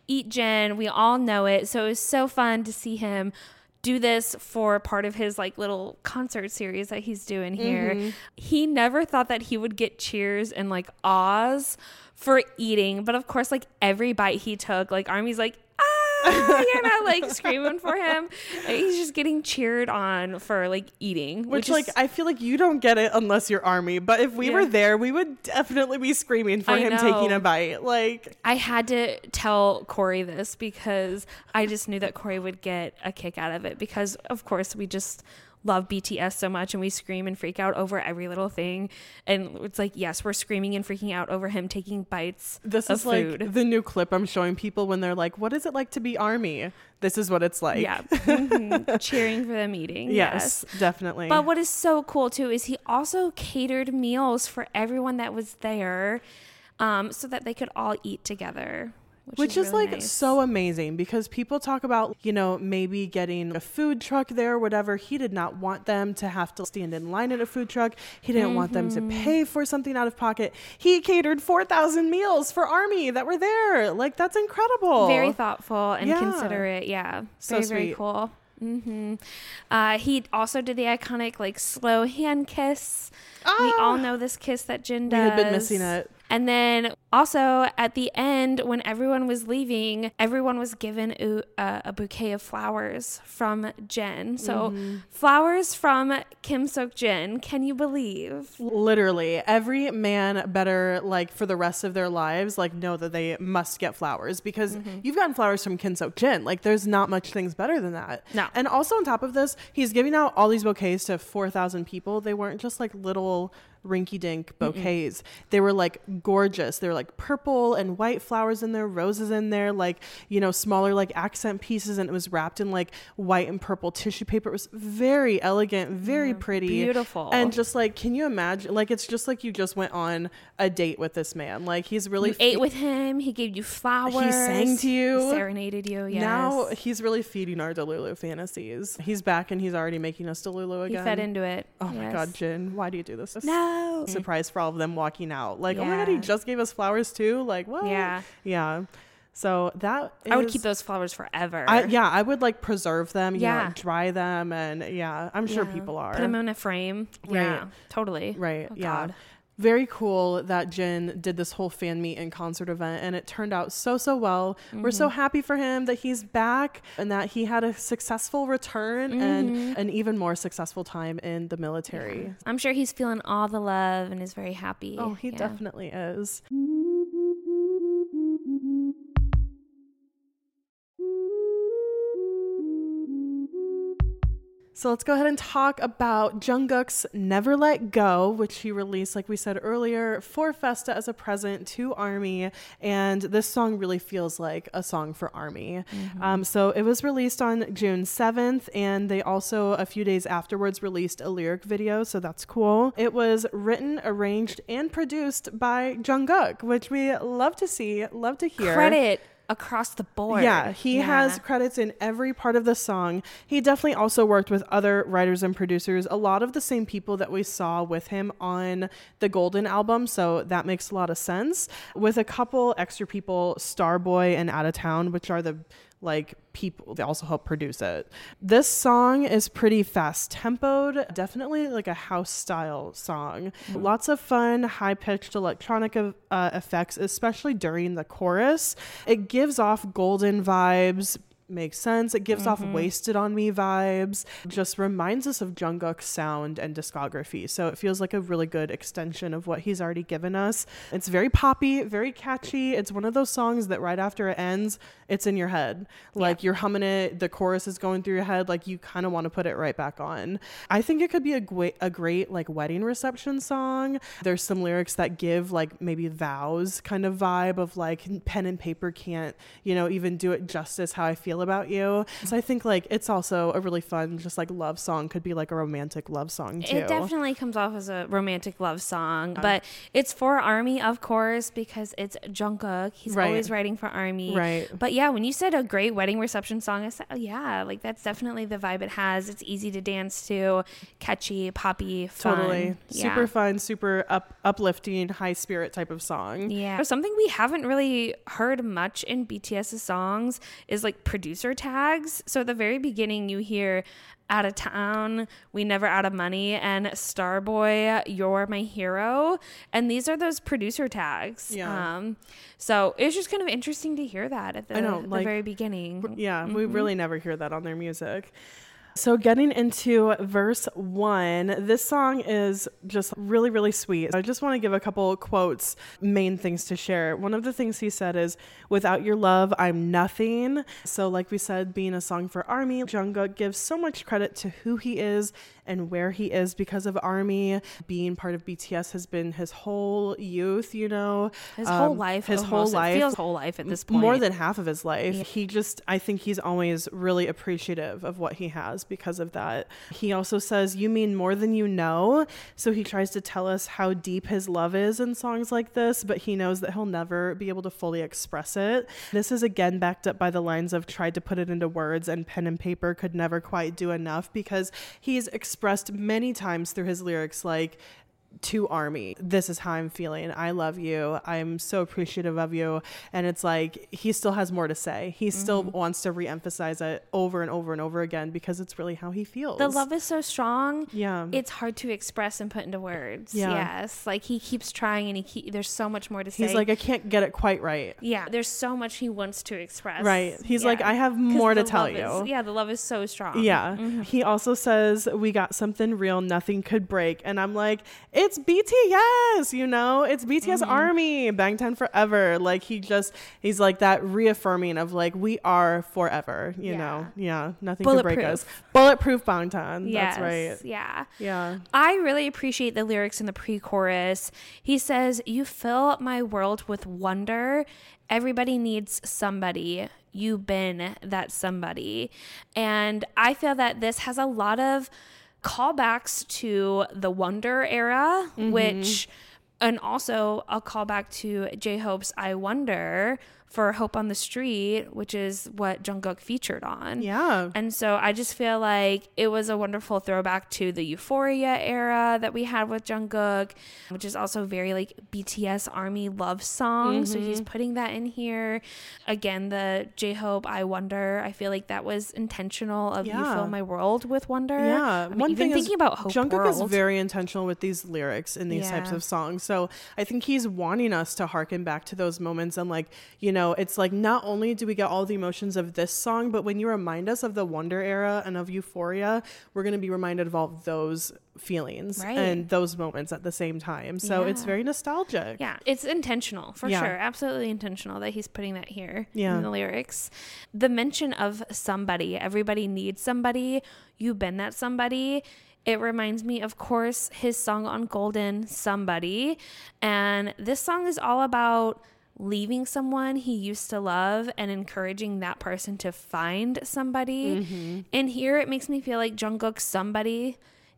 eat Jen. We all know it. So it was so fun to see him do this for part of his like little concert series that he's doing here. Mm-hmm. He never thought that he would get cheers and like ahs for eating, but of course, like every bite he took, like Army's like, ah, you're not like screaming for him. Like, he's just getting cheered on for like eating, which, which like is, I feel like you don't get it unless you're Army, but if we yeah. were there, we would definitely be screaming for I him know. taking a bite. Like, I had to tell Corey this because I just knew that Corey would get a kick out of it, because of course we just love B T S so much and we scream and freak out over every little thing, and it's like, yes, we're screaming and freaking out over him taking bites this of is food. Like the new clip I'm showing people when they're like, what is it like to be Army? This is what it's like. Yeah. Mm-hmm. Cheering for them eating. Yes, yes, definitely. But what is so cool too is he also catered meals for everyone that was there, um, so that they could all eat together. Which, Which is, is really like nice. so amazing, because people talk about, you know, maybe getting a food truck there or whatever. He did not want them to have to stand in line at a food truck. He didn't mm-hmm. want them to pay for something out of pocket. He catered four thousand meals for Army that were there. Like, that's incredible. Very thoughtful and yeah. considerate. Yeah. So very, sweet. very cool. Mm-hmm. Uh, he also did the iconic like slow hand kiss. Ah, we all know this kiss that Jin does. We had been missing it. And then also at the end, when everyone was leaving, everyone was given a, uh, a bouquet of flowers from Jen. So mm-hmm. flowers from Kim Sok Jin. Can you believe? Literally, every man better, like, for the rest of their lives, like, know that they must get flowers, because mm-hmm. you've gotten flowers from Kim Sok Jin. Like, there's not much things better than that. No. And also on top of this, he's giving out all these bouquets to four thousand people. They weren't just like little rinky-dink bouquets. Mm-mm. They were like gorgeous. They were like purple and white flowers in there, roses in there, like, you know, smaller like accent pieces, and it was wrapped in like white and purple tissue paper. It was very elegant, very yeah, pretty, beautiful, and just like, can you imagine, like, it's just like you just went on a date with this man. Like, he's really you fe- ate with him, he gave you flowers, he sang to you, he serenaded you. Yes. Now he's really feeding our Delulu fantasies. He's back and he's already making us Delulu again. He fed into it. Oh yes. my god, Jin, why do you do this? No. Surprise for all of them walking out. Like, yeah. oh my god, he just gave us flowers too. Like, what? Yeah. Yeah. So that is, I would keep those flowers forever. I, yeah, I would like preserve them, you yeah. know, like, dry them, and yeah, I'm sure yeah. people are. Put them in a frame. Right. Yeah, totally. Right. Oh, yeah. God. Very cool that Jin did this whole fan meet and concert event, and it turned out so, so well. Mm-hmm. We're so happy for him that he's back and that he had a successful return mm-hmm. and an even more successful time in the military. Yeah. I'm sure he's feeling all the love and is very happy. Oh, he yeah. definitely is. So let's go ahead and talk about Jungkook's Never Let Go, which he released, like we said earlier, for Festa as a present to ARMY. And this song really feels like a song for ARMY. Mm-hmm. Um, so it was released on June seventh, and they also, a few days afterwards, released a lyric video. So that's cool. It was written, arranged, and produced by Jungkook, which we love to see, love to hear. Credit across the board. Yeah, he yeah. has credits in every part of the song. He definitely also worked with other writers and producers, a lot of the same people that we saw with him on the Golden album, so that makes a lot of sense. With a couple extra people, Starboy and Out of Town, which are the like people that also help produce it. This song is pretty fast tempoed, definitely like a house style song. Mm-hmm. Lots of fun, high pitched electronic uh, effects, especially during the chorus. It gives off Golden vibes. Makes sense. It gives mm-hmm. off Wasted on Me vibes. Just reminds us of Jungkook's sound and discography. So it feels like a really good extension of what he's already given us. It's very poppy, very catchy. It's one of those songs that right after it ends, it's in your head. Like yeah. you're humming it, the chorus is going through your head, like you kind of want to put it right back on. I think it could be a great, a great like wedding reception song. There's some lyrics that give like maybe vows kind of vibe of like pen and paper can't, you know, even do it justice how I feel feel about you. So I think like it's also a really fun, just like love song, could be like a romantic love song too. It definitely comes off as a romantic love song, but it's for ARMY, of course, because it's Jungkook. He's Right. always writing for ARMY. Right. But yeah, when you said a great wedding reception song, I said, oh yeah, like that's definitely the vibe it has. It's easy to dance to, catchy, poppy, fun. Totally. Yeah. Super fun, super up uplifting, high spirit type of song. Yeah. Something we haven't really heard much in BTS's songs is like producer tags. So at the very beginning, you hear Out of Town, We Never Out of Money, and Starboy, You're My Hero. And these are those producer tags. Yeah. Um, so it's just kind of interesting to hear that at the, I know, the like, very beginning. Yeah, Mm-hmm. we really never hear that on their music. So getting into verse one, this song is just really, really sweet. I just want to give a couple quotes, main things to share. One of the things he said is, without your love, I'm nothing. So like we said, being a song for ARMY, Jungkook gives so much credit to who he is and where he is because of ARMY. Being part of B T S has been his whole youth, you know. His whole Um, life. His almost. whole It life. feels whole life at this point. More than half of his life. Yeah. He just, I think he's always really appreciative of what he has because of that. He also says, you mean more than you know. So he tries to tell us how deep his love is in songs like this, but he knows that he'll never be able to fully express it. This is again backed up by the lines of tried to put it into words and pen and paper could never quite do enough, because he's expressed many times through his lyrics like, to ARMY, this is how I'm feeling. I love you. I'm so appreciative of you. And it's like he still has more to say. He still Mm-hmm. wants to reemphasize it over and over and over again because it's really how he feels. The love is so strong. Yeah. It's hard to express and put into words. Yeah. Yes. Like he keeps trying and he keep, there's so much more to say. He's like, I can't get it quite right. Yeah, there's so much he wants to express. Right. He's Yeah. like, I have 'Cause more to the tell love you. is- yeah, the love is so strong. Yeah. Mm-hmm. He also says, we got something real, nothing could break. And I'm like, it's B T S, you know, it's B T S Mm-hmm. ARMY, Bangtan forever. Like he just, he's like that reaffirming of like, we are forever, you Yeah. know? Yeah. Nothing could break us. Bulletproof. Bulletproof Bangtan. Yes, That's right. Yeah. Yeah. I really appreciate the lyrics in the pre-chorus. He says, you fill my world with wonder. Everybody needs somebody. You've been that somebody. And I feel that this has a lot of callbacks to the Wonder era, Mm-hmm. which, and also a callback to J-Hope's I Wonder for Hope on the Street, which is what Jungkook featured on. Yeah. And so I just feel like it was a wonderful throwback to the Euphoria era that we had with Jungkook, which is also very like B T S ARMY love song. So he's putting that in here. Again, the J-Hope I Wonder, I feel like that was intentional of you Yeah. fill my world with wonder. Yeah. I mean, One even thing thinking is, about Hope Jungkook World. is very intentional with these lyrics in these types Yeah. of songs. So I think he's wanting us to harken back to those moments and like, you know, it's like not only do we get all the emotions of this song, but when you remind us of the Wonder era and of Euphoria, we're going to be reminded of all those feelings Right. and those moments at the same time. So it's Yeah. very nostalgic. Yeah, it's intentional for Yeah. sure. Absolutely intentional that he's putting that here Yeah. in the lyrics. The mention of somebody, everybody needs somebody, you've been that somebody. It reminds me, of course, his song on Golden, Somebody. And this song is all about leaving someone he used to love and encouraging that person to find somebody. Mm-hmm. And here it makes me feel like Jungkook's somebody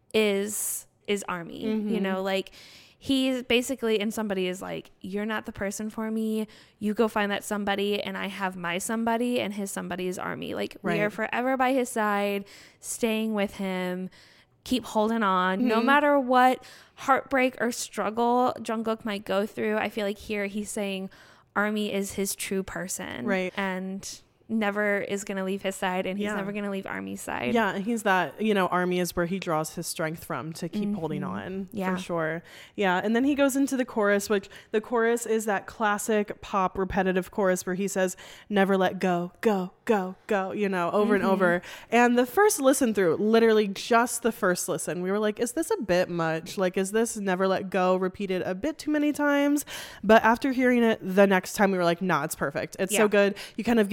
is is ARMY. Mm-hmm. You know, like he's basically, and somebody is like, you're not the person for me. You go find that somebody, and I have my somebody, and his somebody is ARMY. Like we are Right. forever by his side, staying with him. Keep holding on, Mm-hmm. no matter what heartbreak or struggle Jungkook might go through. I feel like here he's saying ARMY is his true person, Right. and never is going to leave his side, and he's Yeah. never going to leave ARMY's side. Yeah, and he's that, you know, ARMY is where he draws his strength from to keep holding on. Yeah. For sure. Yeah. And then he goes into the chorus, which the chorus is that classic pop repetitive chorus where he says, never let go, go, go, go, you know, over and over. And the first listen through, literally just the first listen, we were like, is this a bit much? Like, is this never let go repeated a bit too many times? But after hearing it the next time, we were like, nah, it's perfect. It's Yeah. so good. You kind of get into the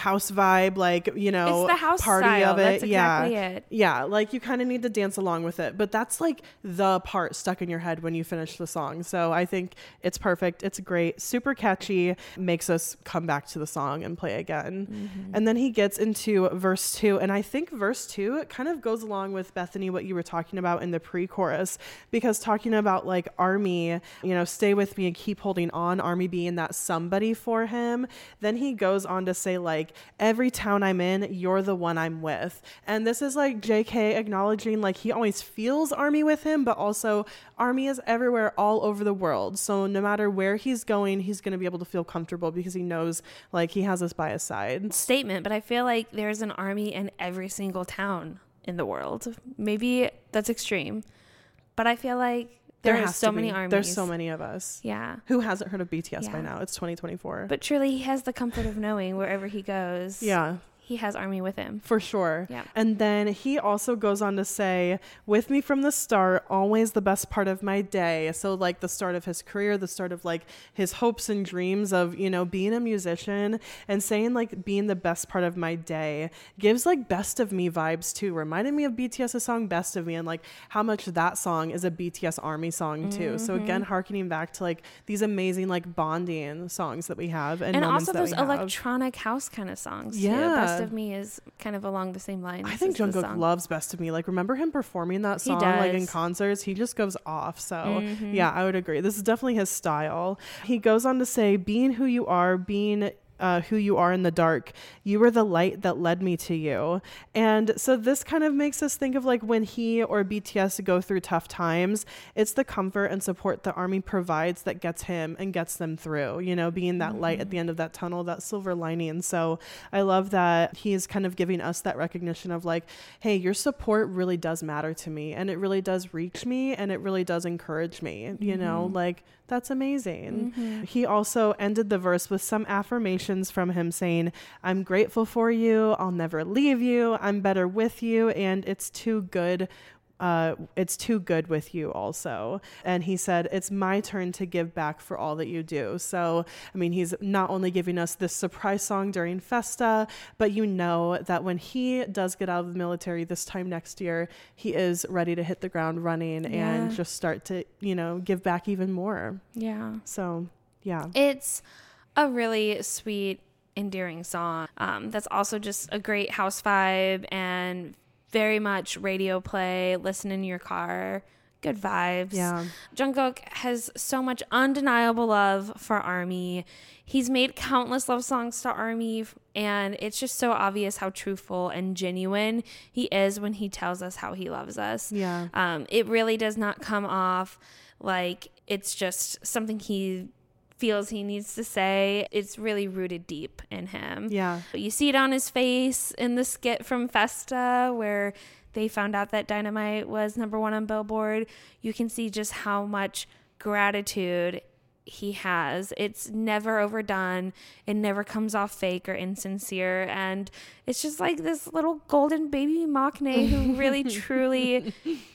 house vibe, like, you know, It's the house party style. of it. That's exactly yeah. it. Yeah. Like you kind of need to dance along with it, but that's like the part stuck in your head when you finish the song. So I think it's perfect. It's great. Super catchy. Makes us come back to the song and play again. Mm-hmm. And then he gets into verse two. And I think verse two, it kind of goes along with Bethany, what you were talking about in the pre-chorus, because talking about like Army, you know, stay with me and keep holding on, Army being that somebody for him. Then he goes on to say like, every town I'm in, you're the one I'm with. And this is like J K acknowledging like he always feels Army with him, but also Army is everywhere all over the world. So no matter where he's going, he's going to be able to feel comfortable because he knows like he has us by his side. Statement, but I feel like there's an Army in every single town in the world. Maybe that's extreme, but I feel like there, there are so many armies. There's so many of us. Yeah. Who hasn't heard of B T S yeah. by now? It's twenty twenty-four. But truly, he has the comfort of knowing wherever he goes. Yeah. He has Army with him. For sure. Yeah. And then he also goes on to say, with me from the start, always the best part of my day. So like the start of his career, the start of like his hopes and dreams of, you know, being a musician, and saying like being the best part of my day gives like Best of Me vibes too. Reminded me of BTS's song Best of Me, and like how much that song is a B T S Army song too. Mm-hmm. So again, harkening back to like these amazing like bonding songs that we have. And, and moments also that those we have. electronic house kind of songs yeah. too. Best of Me is kind of along the same lines. I think Jungkook loves Best of Me. Like, remember him performing that song like in concerts? He just goes off. So mm-hmm. yeah, I would agree. This is definitely his style. He goes on to say, being who you are, being Uh, who you are in the dark, you were the light that led me to you. And so this kind of makes us think of like when he or B T S go through tough times, it's the comfort and support the Army provides that gets him and gets them through, you know, being that mm-hmm. light at the end of that tunnel, that silver lining. So I love that he's kind of giving us that recognition of like, hey, your support really does matter to me, and it really does reach me, and it really does encourage me, mm-hmm. you know, like that's amazing. Mm-hmm. He also ended the verse with some affirmations from him saying, I'm grateful for you. I'll never leave you. I'm better with you. And it's too good. Uh, it's too good with you also. And he said, it's my turn to give back for all that you do. So, I mean, he's not only giving us this surprise song during Festa, but you know that when he does get out of the military this time next year, he is ready to hit the ground running yeah. and just start to, you know, give back even more. Yeah. So, yeah. It's a really sweet, endearing song. Um, that's also just a great house vibe and very much radio play, listen in your car, good vibes. Yeah. Jungkook has so much undeniable love for Army. He's made countless love songs to Army, and it's just so obvious how truthful and genuine he is when he tells us how he loves us. Yeah. Um, it really does not come off like it's just something he feels he needs to say. It's really rooted deep in him. Yeah. But you see it on his face in the skit from Festa where they found out that Dynamite was number one on Billboard. You can see just how much gratitude he has. It's never overdone. It never comes off fake or insincere. And it's just like this little golden baby Maknae who really truly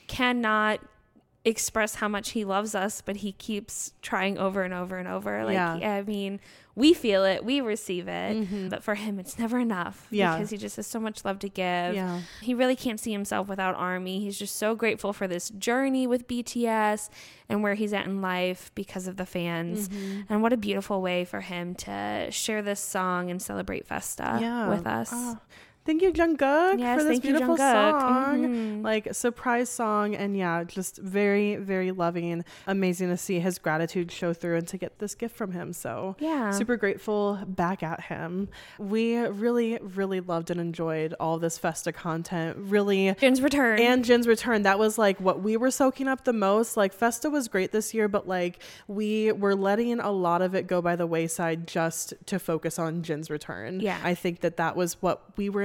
cannot express how much he loves us, but he keeps trying over and over and over. Like, yeah. I mean, we feel it, we receive it, mm-hmm. but for him, it's never enough yeah. because he just has so much love to give. Yeah. He really can't see himself without Army. He's just so grateful for this journey with B T S and where he's at in life because of the fans. Mm-hmm. And what a beautiful way for him to share this song and celebrate Festa yeah. with us. Oh. Thank you, Jungkook, yes, for this thank beautiful you, Jungkook. song. Mm-hmm. Like, surprise song. And yeah, just very, very loving. Amazing to see his gratitude show through and to get this gift from him. So yeah, super grateful back at him. We really, really loved and enjoyed all this Festa content. Really. Jin's return. And Jin's return. That was like what we were soaking up the most. Like, Festa was great this year, but like we were letting a lot of it go by the wayside just to focus on Jin's return. Yeah. I think that that was what we were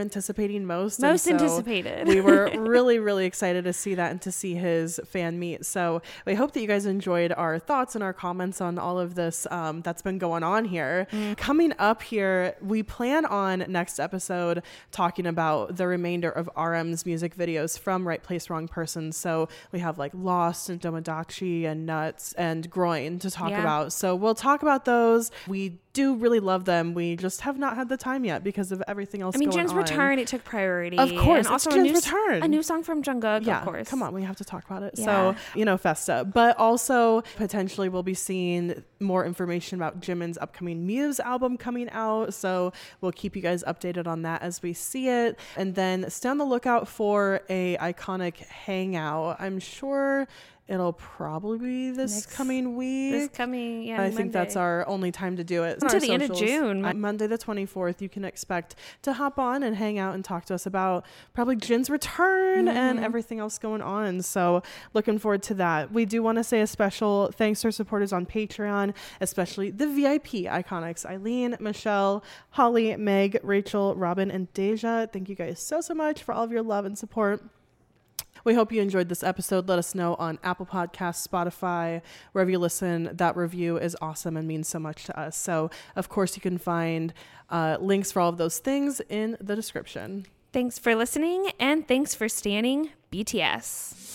anticipating most. Most and so anticipated. We were really, really excited to see that and to see his fan meet. So we hope that you guys enjoyed our thoughts and our comments on all of this um, that's been going on here. Mm. Coming up here, we plan on next episode talking about the remainder of R M's music videos from Right Place, Wrong Person. So we have like Lost and Domodachi and Nuts and Groin to talk yeah. about. So we'll talk about those. We do really love them. We just have not had the time yet because of everything else I mean, going Jin's on. return, it took priority. Of course, and also it's a Jin's new, return. A new song from Jungkook, yeah, of course. Come on, we have to talk about it. Yeah. So, you know, Festa. But also, potentially, we'll be seeing more information about Jimin's upcoming Muse album coming out. So we'll keep you guys updated on that as we see it. And then stay on the lookout for a iconic hangout. I'm sure it'll probably be this Next, coming week. This coming, yeah. I Monday. think that's our only time to do it. Until the socials. End of June. On Monday the twenty-fourth, you can expect to hop on and hang out and talk to us about probably Jin's return mm-hmm. and everything else going on. So looking forward to that. We do want to say a special thanks to our supporters on Patreon, especially the V I P iconics, Eileen, Michelle, Holly, Meg, Rachel, Robin, and Deja. Thank you guys so, so much for all of your love and support. We hope you enjoyed this episode. Let us know on Apple Podcasts, Spotify, wherever you listen. That review is awesome and means so much to us. So, of course, you can find uh, links for all of those things in the description. Thanks for listening, and thanks for standing B T S.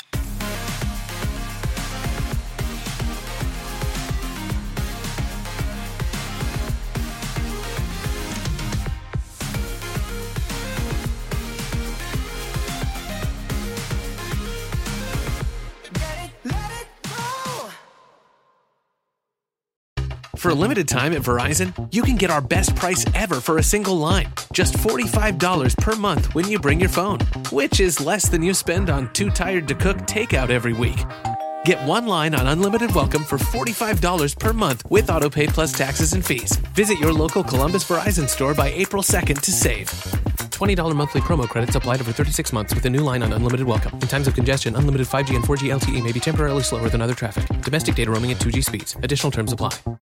For a limited time at Verizon, you can get our best price ever for a single line. Just forty-five dollars per month when you bring your phone, which is less than you spend on Too Tired to Cook takeout every week. Get one line on Unlimited Welcome for forty-five dollars per month with AutoPay plus taxes and fees. Visit your local Columbus Verizon store by April second to save. twenty dollars monthly promo credits applied over thirty-six months with a new line on Unlimited Welcome. In times of congestion, unlimited five G and four G L T E may be temporarily slower than other traffic. Domestic data roaming at two G speeds. Additional terms apply.